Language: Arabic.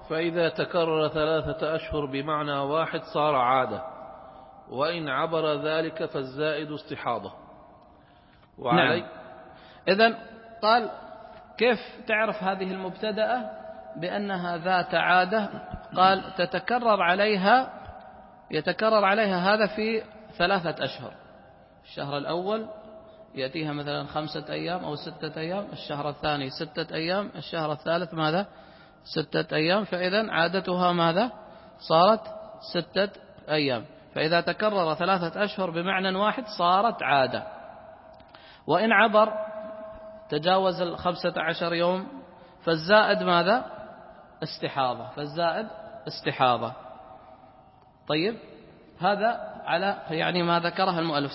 فإذا تكرر 3 أشهر بمعنى واحد صار عادة، وإن عبر ذلك فالزائد استحاضة. نعم. إذن قال كيف تعرف هذه المبتدأة بأنها ذات عادة؟ قال يتكرر عليها هذا في 3 أشهر. الشهر الأول يأتيها مثلا 5 أيام أو 6 أيام، الشهر الثاني 6 أيام، الشهر الثالث ماذا؟ 6 أيام. فإذا عادتها ماذا؟ صارت 6 أيام. فإذا تكرر 3 أشهر بمعنى واحد صارت عادة. وإن عبر تجاوز 15 يوم فالزائد ماذا؟ استحاضة. طيب، هذا على يعني ما ذكره المؤلف.